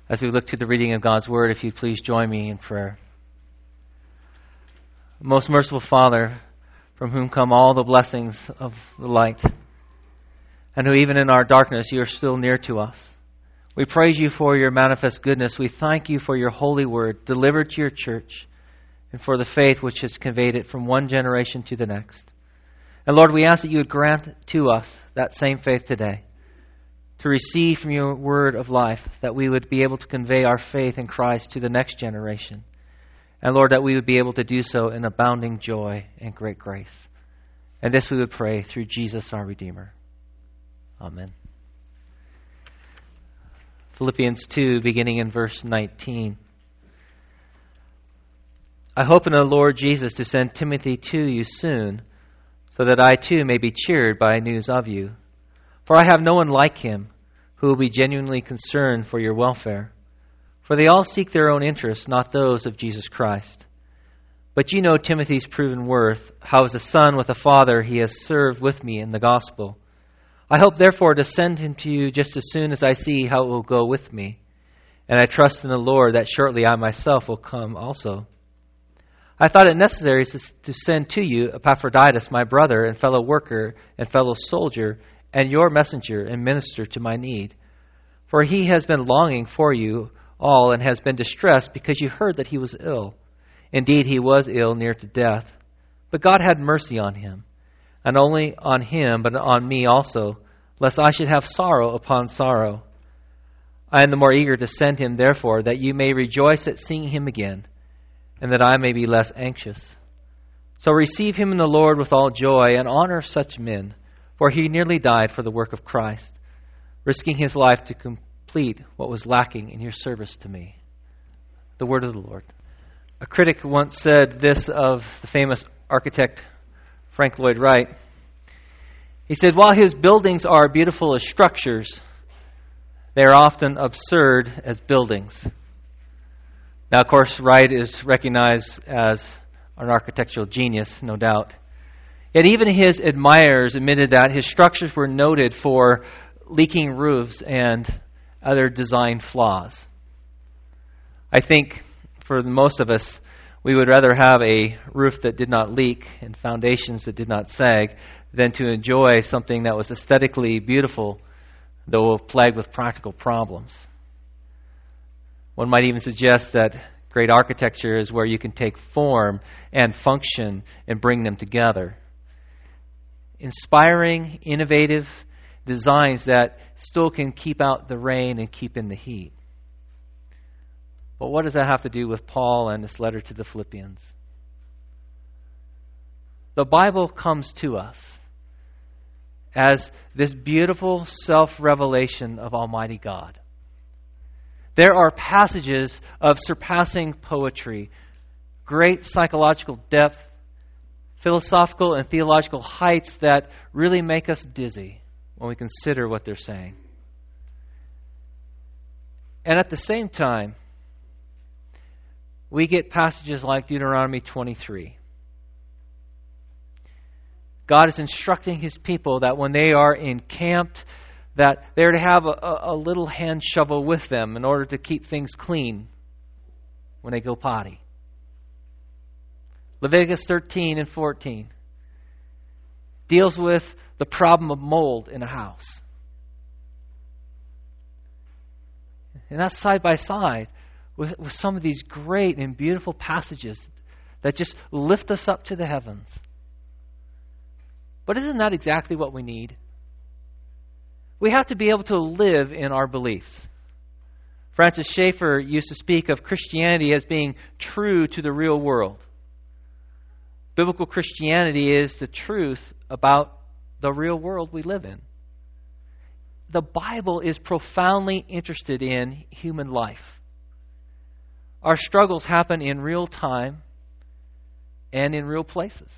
As we look to the reading of God's Word, if you'd please join me in prayer. Most merciful Father, from whom come all the blessings of the light, and who even in our darkness you are still near to us. We praise you for your manifest goodness. We thank you for your holy word delivered to your church and for the faith which has conveyed it from one generation to the next. And Lord, we ask that you would grant to us that same faith today, to receive from your word of life, that we would be able to convey our faith in Christ to the next generation. And Lord, that we would be able to do so in abounding joy and great grace. And this we would pray through Jesus our Redeemer. Amen. Philippians 2, beginning in verse 19. I hope in the Lord Jesus to send Timothy to you soon, so that I too may be cheered by news of you. For I have no one like him who will be genuinely concerned for your welfare. For they all seek their own interests, not those of Jesus Christ. But you know Timothy's proven worth, how as a son with a father he has served with me in the gospel. I hope therefore to send him to you just as soon as I see how it will go with me. And I trust in the Lord that shortly I myself will come also. I thought it necessary to send to you Epaphroditus, my brother and fellow worker and fellow soldier, and your messenger and minister to my need. For he has been longing for you all and has been distressed because you heard that he was ill. Indeed, he was ill, near to death. But God had mercy on him, and only on him, but on me also, lest I should have sorrow upon sorrow. I am the more eager to send him, therefore, that you may rejoice at seeing him again, and that I may be less anxious. So receive him in the Lord with all joy, and honor such men, for he nearly died for the work of Christ, risking his life to complete what was lacking in your service to me. The word of the Lord. A critic once said this of the famous architect Frank Lloyd Wright. He said, while his buildings are beautiful as structures, they are often absurd as buildings. Now, of course, Wright is recognized as an architectural genius, no doubt. Yet even his admirers admitted that his structures were noted for leaking roofs and other design flaws. I think for most of us, we would rather have a roof that did not leak and foundations that did not sag than to enjoy something that was aesthetically beautiful, though plagued with practical problems. One might even suggest that great architecture is where you can take form and function and bring them together. Inspiring, innovative designs that still can keep out the rain and keep in the heat. But what does that have to do with Paul and this letter to the Philippians? The Bible comes to us as this beautiful self-revelation of Almighty God. There are passages of surpassing poetry, great psychological depth, philosophical and theological heights that really make us dizzy when we consider what they're saying. And at the same time, we get passages like Deuteronomy 23. God is instructing his people that when they are encamped, that they're to have a little hand shovel with them in order to keep things clean when they go potty. Leviticus 13 and 14 deals with the problem of mold in a house. And that's side by side with some of these great and beautiful passages that just lift us up to the heavens. But isn't that exactly what we need? We have to be able to live in our beliefs. Francis Schaeffer used to speak of Christianity as being true to the real world. Biblical Christianity is the truth about the real world we live in. The Bible is profoundly interested in human life. Our struggles happen in real time and in real places.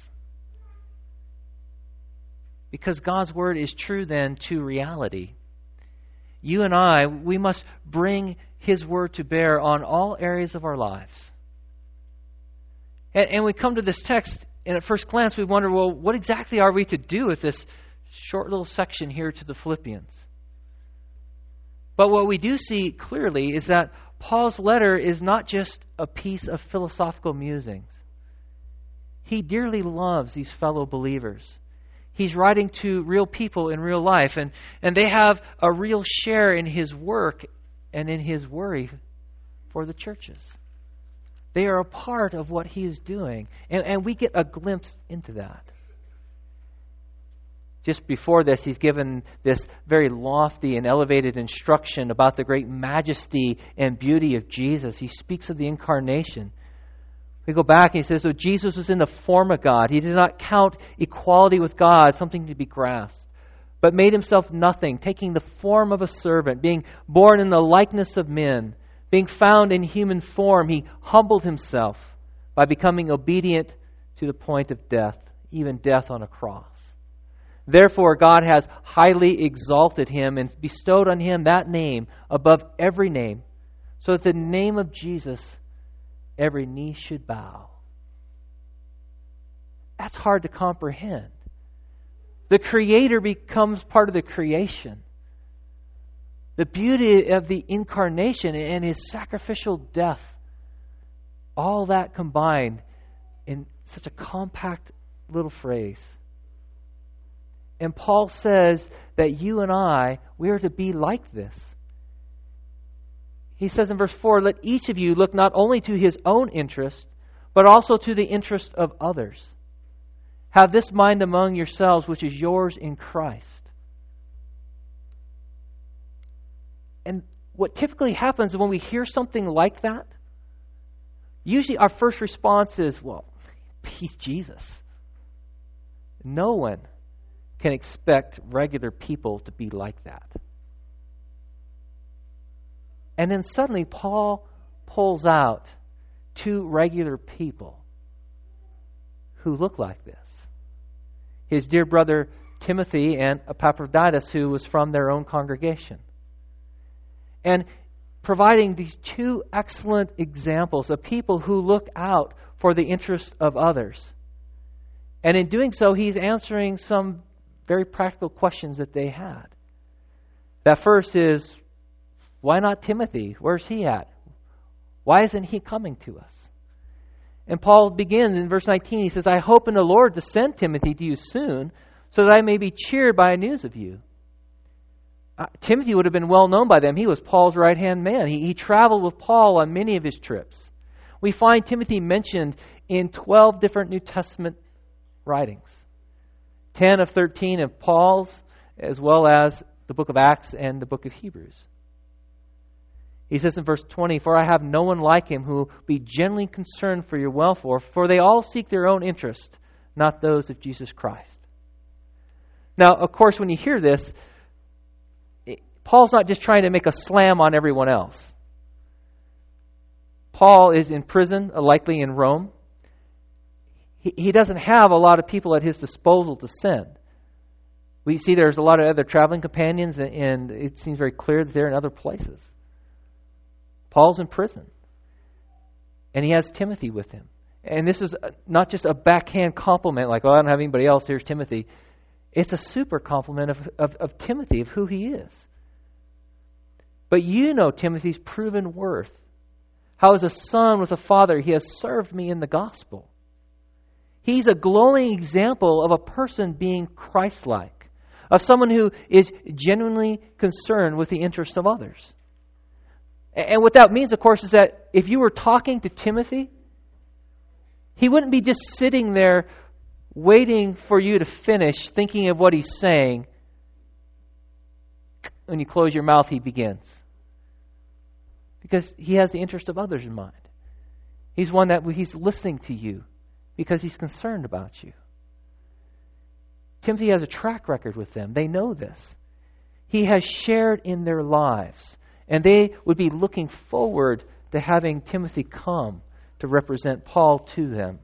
Because God's Word is true then to reality. You and I, we must bring His Word to bear on all areas of our lives. And we come to this text, and at first glance we wonder, well, what exactly are we to do with this short little section here to the Philippians? But what we do see clearly is that Paul's letter is not just a piece of philosophical musings. He dearly loves these fellow believers. He's writing to real people in real life, and they have a real share in his work and in his worry for the churches. They are a part of what he is doing, and we get a glimpse into that. Just before this, he's given this very lofty and elevated instruction about the great majesty and beauty of Jesus. He speaks of the incarnation. We go back and he says, so Jesus was in the form of God. He did not count equality with God something to be grasped, but made himself nothing, taking the form of a servant, being born in the likeness of men, being found in human form. He humbled himself by becoming obedient to the point of death, even death on a cross. Therefore, God has highly exalted him and bestowed on him that name above every name, so that the name of Jesus every knee should bow. That's hard to comprehend. The Creator becomes part of the creation. The beauty of the incarnation and his sacrificial death, all that combined in such a compact little phrase. And Paul says that you and I, we are to be like this. He says in verse 4, let each of you look not only to his own interest, but also to the interest of others. Have this mind among yourselves, which is yours in Christ. And what typically happens when we hear something like that, usually our first response is, well, he's Jesus. No one can expect regular people to be like that. And then suddenly Paul pulls out two regular people who look like this. His dear brother Timothy and Epaphroditus, who was from their own congregation. And providing these two excellent examples of people who look out for the interest of others. And in doing so, he's answering some very practical questions that they had. That first is, why not Timothy? Where's he at? Why isn't he coming to us? And Paul begins in verse 19. He says, I hope in the Lord to send Timothy to you soon, so that I may be cheered by news of you. Timothy would have been well known by them. He was Paul's right-hand man. He traveled with Paul on many of his trips. We find Timothy mentioned in 12 different New Testament writings. 10 of 13 of Paul's, as well as the book of Acts and the book of Hebrews. He says in verse 20, for I have no one like him who will be genuinely concerned for your welfare, for they all seek their own interest, not those of Jesus Christ. Now, of course, when you hear this, Paul's not just trying to make a slam on everyone else. Paul is in prison, likely in Rome. He doesn't have a lot of people at his disposal to send. We see there's a lot of other traveling companions, and it seems very clear that they're in other places. Paul's in prison, and he has Timothy with him. And this is not just a backhand compliment, like, oh, I don't have anybody else, here's Timothy. It's a super compliment of Timothy, of who he is. But you know Timothy's proven worth. How as a son with a father, he has served me in the gospel. He's a glowing example of a person being Christ-like, of someone who is genuinely concerned with the interest of others. And what that means, of course, is that if you were talking to Timothy, he wouldn't be just sitting there waiting for you to finish thinking of what he's saying. When you close your mouth, he begins. Because he has the interest of others in mind. He's one that he's listening to you because he's concerned about you. Timothy has a track record with them. They know this. He has shared in their lives. And they would be looking forward to having Timothy come to represent Paul to them.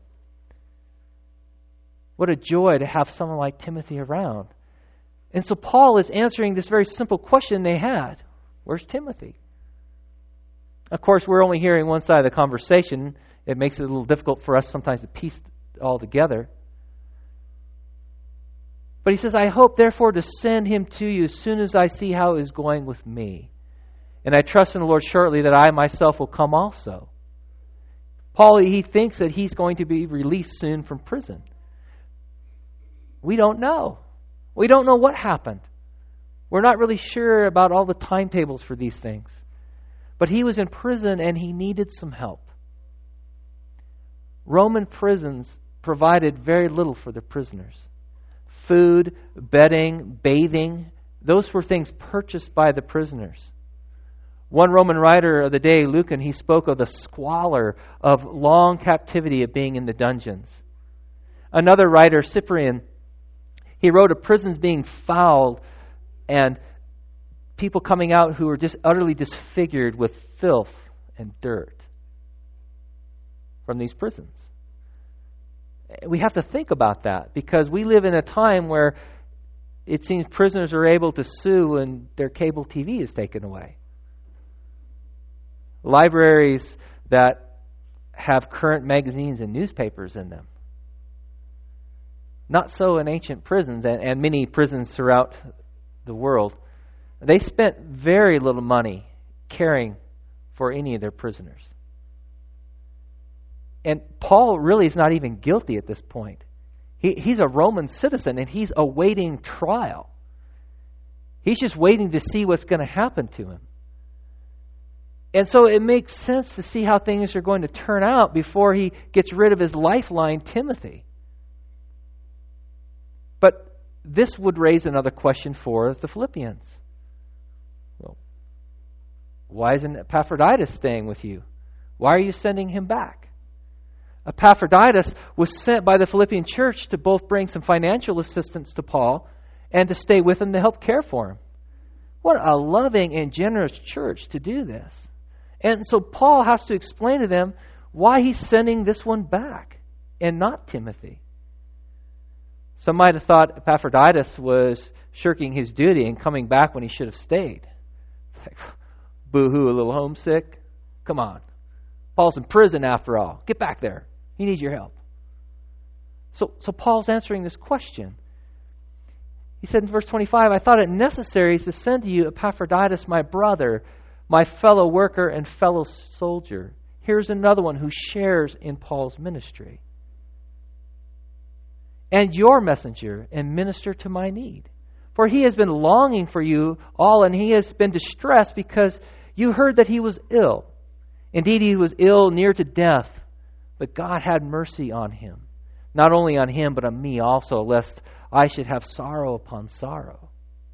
What a joy to have someone like Timothy around. And so Paul is answering this very simple question they had. Where's Timothy? Of course, we're only hearing one side of the conversation. It makes it a little difficult for us sometimes to piece it all together. But he says, I hope therefore to send him to you as soon as I see how it is going with me. And I trust in the Lord shortly that I myself will come also. Paul, he thinks that he's going to be released soon from prison. We don't know. We don't know what happened. We're not really sure about all the timetables for these things. But he was in prison and he needed some help. Roman prisons provided very little for their prisoners. Food, bedding, bathing, those were things purchased by the prisoners. One Roman writer of the day, Lucan, he spoke of the squalor of long captivity of being in the dungeons. Another writer, Cyprian, he wrote of prisons being foul and people coming out who were just utterly disfigured with filth and dirt from these prisons. We have to think about that because we live in a time where it seems prisoners are able to sue when their cable TV is taken away. Libraries that have current magazines and newspapers in them. Not so in ancient prisons and many prisons throughout the world. They spent very little money caring for any of their prisoners. And Paul really is not even guilty at this point. He's a Roman citizen and he's awaiting trial. He's just waiting to see what's going to happen to him. And so it makes sense to see how things are going to turn out before he gets rid of his lifeline, Timothy. But this would raise another question for the Philippians. Well, why isn't Epaphroditus staying with you? Why are you sending him back? Epaphroditus was sent by the Philippian church to both bring some financial assistance to Paul and to stay with him to help care for him. What a loving and generous church to do this. And so Paul has to explain to them why he's sending this one back and not Timothy. Some might have thought Epaphroditus was shirking his duty and coming back when he should have stayed. Like, boo-hoo, a little homesick? Come on. Paul's in prison after all. Get back there. He needs your help. So Paul's answering this question. He said in verse 25, I thought it necessary to send to you Epaphroditus, my brother, my fellow worker and fellow soldier. Here's another one who shares in Paul's ministry. And your messenger and minister to my need. For he has been longing for you all, and he has been distressed because you heard that he was ill. Indeed, he was ill near to death, but God had mercy on him. Not only on him, but on me also, lest I should have sorrow upon sorrow.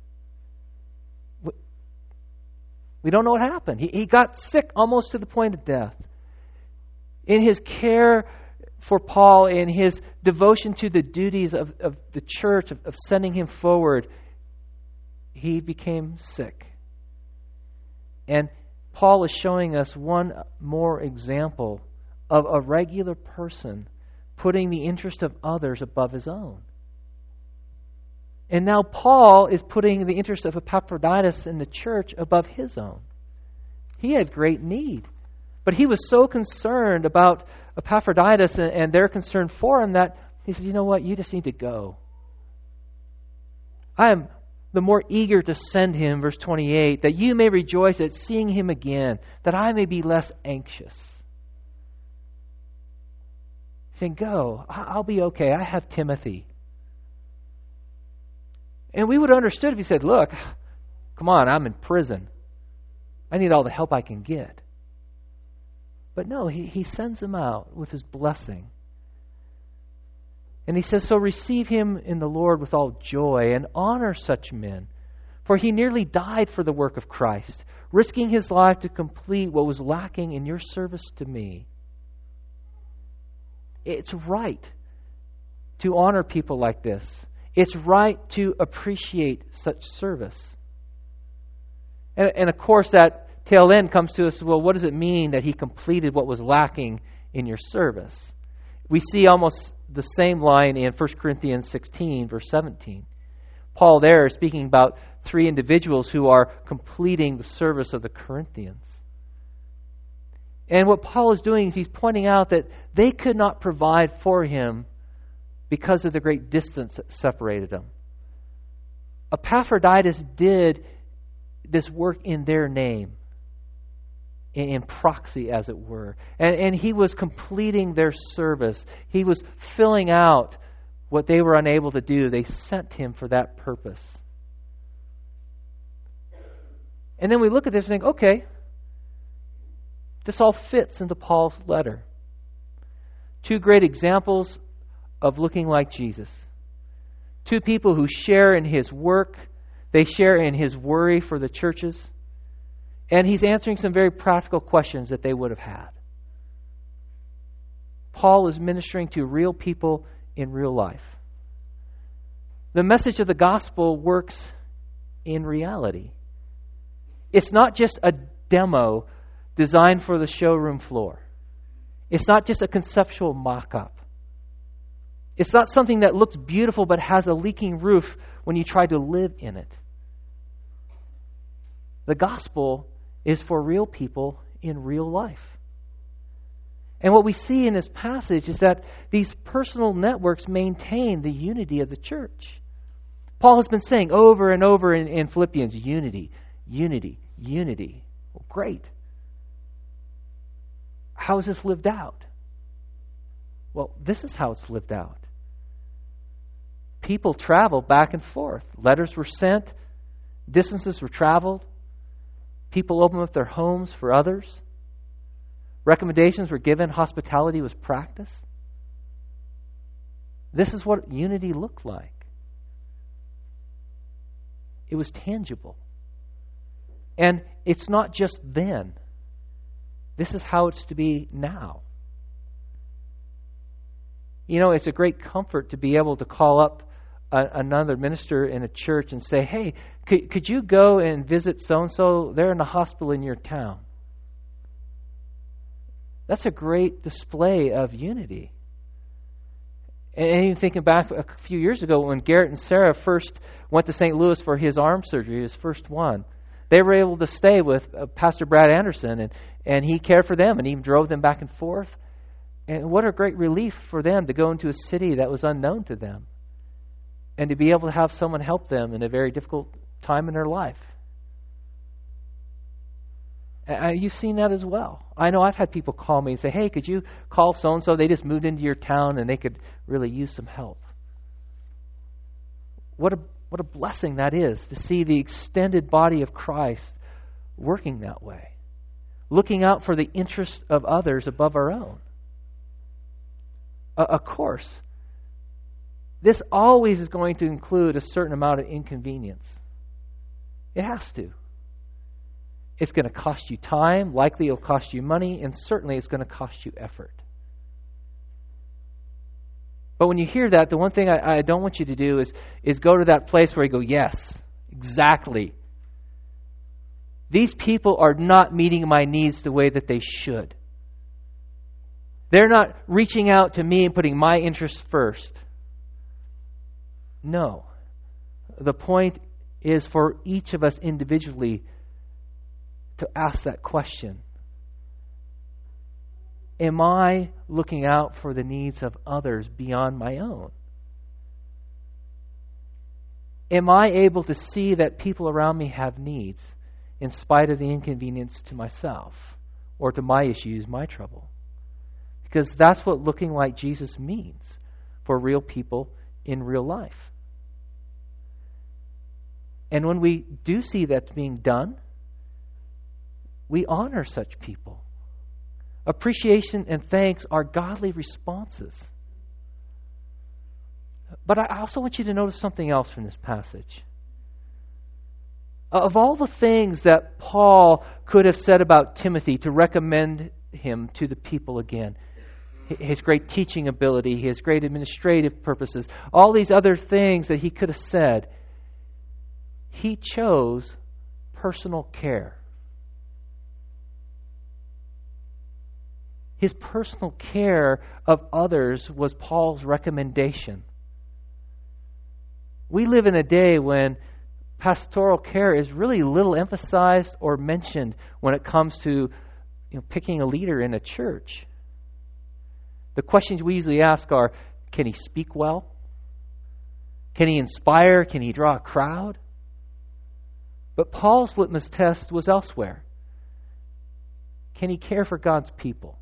We don't know what happened. He got sick almost to the point of death. In his care for Paul, in his devotion to the duties of the church, of sending him forward, he became sick. And Paul is showing us one more example of a regular person putting the interest of others above his own. And now Paul is putting the interest of Epaphroditus in the church above his own. He had great need. But he was so concerned about Epaphroditus and their concern for him that he said, you know what, you just need to go. I am the more eager to send him, verse 28, that you may rejoice at seeing him again, that I may be less anxious. Saying, go, I'll be okay. I have Timothy. And we would have understood if he said, look, come on, I'm in prison. I need all the help I can get. But no, he sends him out with his blessing. And he says, so receive him in the Lord with all joy and honor such men. For he nearly died for the work of Christ, risking his life to complete what was lacking in your service to me. It's right to honor people like this. It's right to appreciate such service. And of course, that tail end comes to us, well, what does it mean that he completed what was lacking in your service? We see almost the same line in 1 Corinthians 16, verse 17. Paul there is speaking about three individuals who are completing the service of the Corinthians. And what Paul is doing is he's pointing out that they could not provide for him because of the great distance that separated them. Epaphroditus did this work in their name. in proxy, as it were. And he was completing their service. He was filling out what they were unable to do. They sent him for that purpose. And then we look at this and think, okay, this all fits into Paul's letter. Two great examples of looking like Jesus. Two people who share in his work. They share in his worry for the churches. And he's answering some very practical questions that they would have had. Paul is ministering to real people in real life. The message of the gospel works in reality. It's not just a demo designed for the showroom floor. It's not just a conceptual mock-up. It's not something that looks beautiful but has a leaking roof when you try to live in it. The gospel is for real people in real life. And what we see in this passage is that these personal networks maintain the unity of the church. Paul has been saying over and over in Philippians, unity, unity, unity. Well, great. How is this lived out? Well, this is how it's lived out. People travel back and forth. Letters were sent. Distances were traveled. People opened up their homes for others. Recommendations were given. Hospitality was practiced. This is what unity looked like. It was tangible. And it's not just then. This is how it's to be now. You know, it's a great comfort to be able to call up another minister in a church and say, hey, could you go and visit so-and-so? They're in the hospital in your town. That's a great display of unity. And even thinking back a few years ago when Garrett and Sarah first went to St. Louis for his arm surgery, his first one, they were able to stay with Pastor Brad Anderson, and he cared for them and even drove them back and forth. And what a great relief for them to go into a city that was unknown to them and to be able to have someone help them in a very difficult time in their life. You've seen that as well. I know I've had people call me and say, hey, could you call so-and-so? They just moved into your town and they could really use some help. What a blessing that is to see the extended body of Christ working that way, looking out for the interests of others above our own. Of course, this always is going to include a certain amount of inconvenience. It has to. It's going to cost you time, likely it'll cost you money, and certainly it's going to cost you effort. But when you hear that, the one thing I don't want you to do is go to that place where you go, yes, exactly. These people are not meeting my needs the way that they should. They're not reaching out to me and putting my interests first. No. The point is for each of us individually to ask that question. Am I looking out for the needs of others beyond my own? Am I able to see that people around me have needs in spite of the inconvenience to myself or to my issues, my trouble? Because that's what looking like Jesus means for real people in real life. And when we do see that being done, we honor such people. Appreciation and thanks are godly responses. But I also want you to notice something else from this passage. Of all the things that Paul could have said about Timothy to recommend him to the people again, his great teaching ability, his great administrative purposes, all these other things that he could have said, he chose personal care. His personal care of others was Paul's recommendation. We live in a day when pastoral care is really little emphasized or mentioned when it comes to picking a leader in a church. The questions we usually ask are, can he speak well? Can he inspire? Can he draw a crowd? But Paul's litmus test was elsewhere. Can he care for God's people?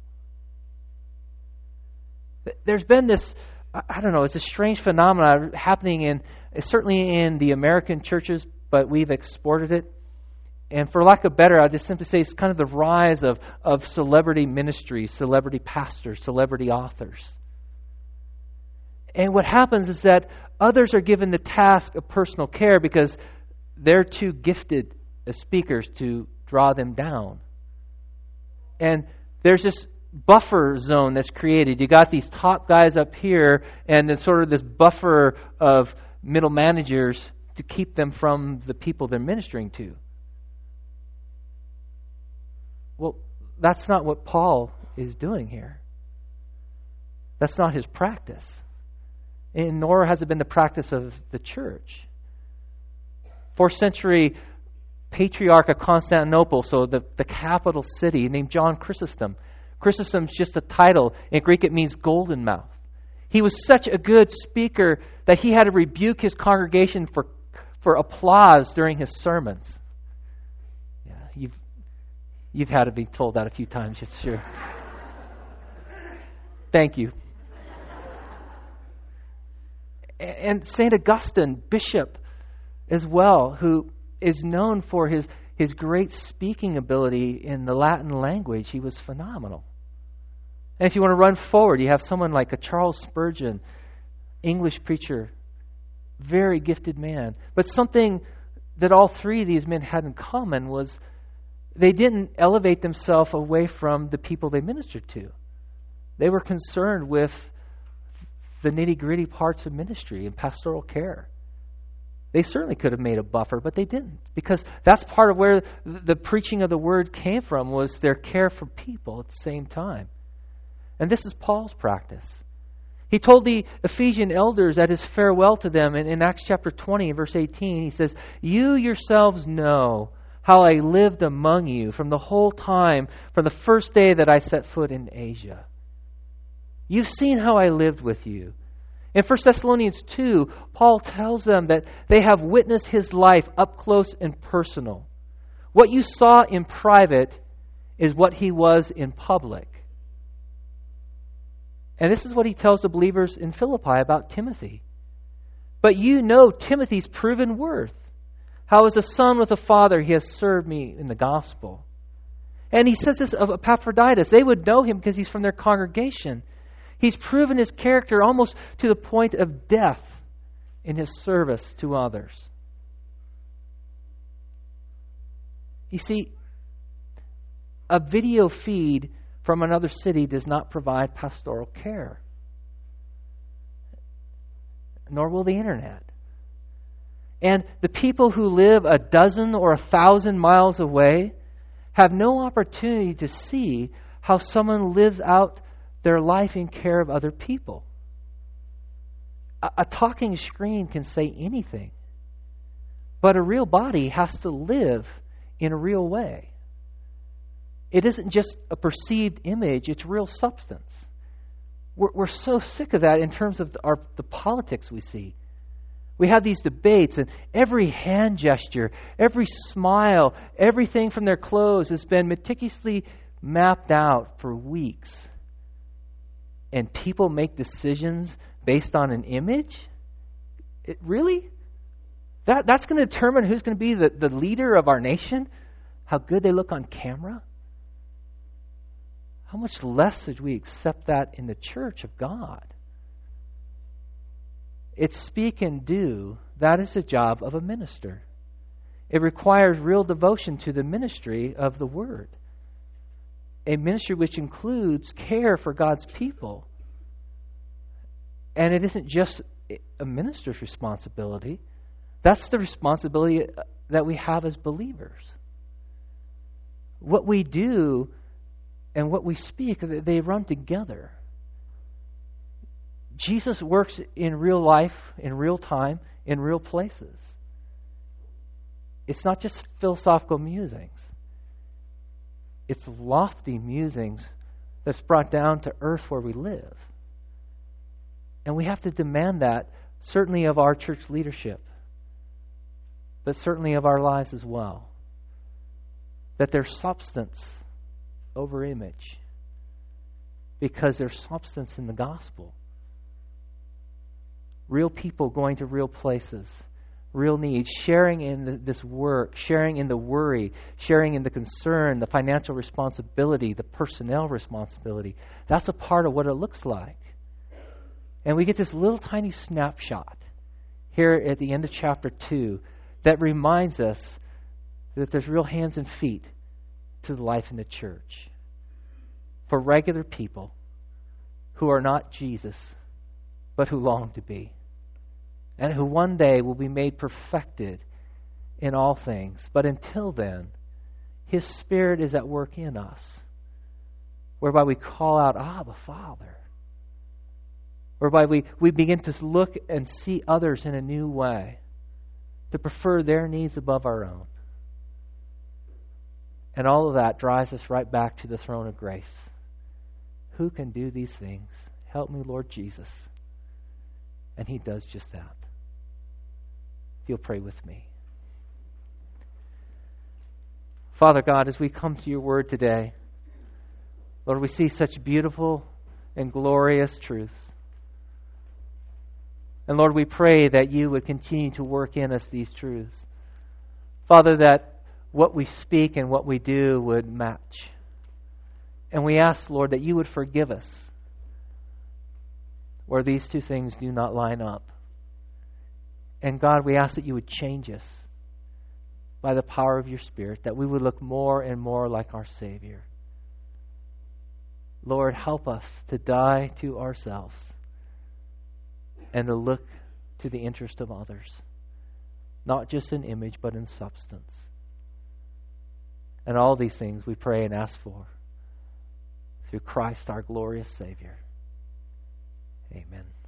There's been this, I don't know, it's a strange phenomenon happening certainly in the American churches, but we've exported it. And for lack of better, I'll just simply say it's kind of the rise of celebrity ministries, celebrity pastors, celebrity authors. And what happens is that others are given the task of personal care because they're too gifted as speakers to draw them down. And there's this buffer zone that's created. You got these top guys up here and then sort of this buffer of middle managers to keep them from the people they're ministering to. Well, that's not what Paul is doing here. That's not his practice. And nor has it been the practice of the church. 4th century patriarch of Constantinople, so the capital city, named John Chrysostom. Chrysostom's just a title. In Greek it means golden mouth. He was such a good speaker that he had to rebuke his congregation for applause during his sermons. Yeah, you've had to be told that a few times, it's sure. Thank you. And St. Augustine, bishop as well, who is known for his great speaking ability in the Latin language. He was phenomenal. And if you want to run forward, you have someone like a Charles Spurgeon, English preacher, very gifted man. But something that all three of these men had in common was they didn't elevate themselves away from the people they ministered to. They were concerned with the nitty-gritty parts of ministry and pastoral care. They certainly could have made a buffer, but they didn't, because that's part of where the preaching of the word came from, was their care for people at the same time. And this is Paul's practice. He told the Ephesian elders at his farewell to them in Acts chapter 20, verse 18, he says, "You yourselves know how I lived among you from the whole time, from the first day that I set foot in Asia. You've seen how I lived with you." In 1 Thessalonians 2, Paul tells them that they have witnessed his life up close and personal. What you saw in private is what he was in public. And this is what he tells the believers in Philippi about Timothy. "But you know Timothy's proven worth, how as a son with a father he has served me in the gospel." And he says this of Epaphroditus. They would know him because he's from their congregation. He's proven his character almost to the point of death in his service to others. You see, a video feed from another city does not provide pastoral care, nor will the internet. And the people who live a dozen or 1,000 miles away have no opportunity to see how someone lives out their life in care of other people. A talking screen can say anything, but a real body has to live in a real way. It isn't just a perceived image, it's real substance. We're so sick of that in terms of the politics we see. We have these debates, and every hand gesture, every smile, everything from their clothes has been meticulously mapped out for weeks. And people make decisions based on an image? Really? That's going to determine who's going to be the leader of our nation? How good they look on camera? How much less should we accept that in the church of God? It's speak and do. That is the job of a minister. It requires real devotion to the ministry of the Word. A ministry which includes care for God's people. And it isn't just a minister's responsibility. That's the responsibility that we have as believers. What we do and what we speak, they run together. Jesus works in real life, in real time, in real places. It's not just philosophical musings. It's lofty musings that's brought down to earth where we live. And we have to demand that, certainly of our church leadership, but certainly of our lives as well. That there's substance over image because there's substance in the gospel. Real people going to real places, real needs, sharing in this work, sharing in the worry, sharing in the concern, the financial responsibility, the personnel responsibility. That's a part of what it looks like. And we get this little tiny snapshot here at the end of chapter 2 that reminds us that there's real hands and feet to the life in the church. For regular people who are not Jesus, but who long to be. And who one day will be made perfected in all things. But until then, His Spirit is at work in us, whereby we call out, Abba, Father. Whereby we begin to look and see others in a new way, to prefer their needs above our own. And all of that drives us right back to the throne of grace. Who can do these things? Help me, Lord Jesus. And He does just that. If you'll pray with me. Father God, as we come to your word today, Lord, we see such beautiful and glorious truths. And Lord, we pray that you would continue to work in us these truths. Father, that what we speak and what we do would match. And we ask, Lord, that you would forgive us where these two things do not line up. And God, we ask that you would change us by the power of your Spirit, that we would look more and more like our Savior. Lord, help us to die to ourselves and to look to the interest of others, not just in image, but in substance. And all these things we pray and ask for through Christ, our glorious Savior. Amen.